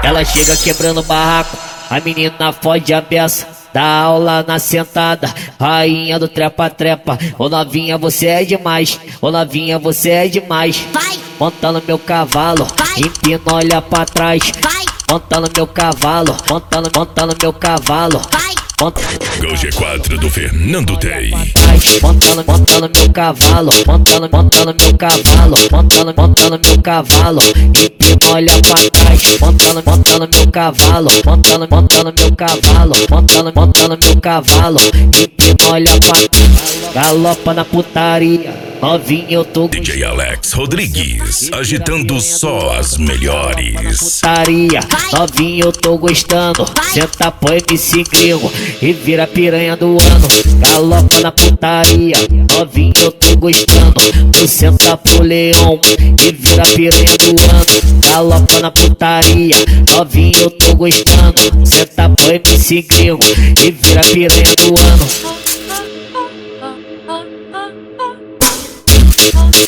Ela chega quebrando o barraco, a menina fode a beça. Dá aula na sentada, rainha do trepa-trepa. Ô novinha, você é demais. Ô novinha, você é demais. Vai, Monta no meu cavalo, Vai. empina, olha pra trás. vai, Monta no meu cavalo, monta no meu cavalo. vai, Monta Gol G4 do Fernando Tei. monta no meu cavalo, monta no meu cavalo, monta no meu cavalo. Empina, olha pra trás. Monta no meu cavalo, monta no meu cavalo, monta no meu cavalo. Empina, olha pra trás. Galopa na putaria, novinha eu tô DJ Alex Rodrigues, agitando só as melhores. putaria, novinha eu tô gostando. Senta pro MC Grilo e vira piranha do ano. Galopa na putaria, novinha eu tô gostando. Tu senta pro Leão e vira piranha do ano. Galopa na putaria, novinha eu tô gostando. Senta pro MC Grilo e vira piranha do ano.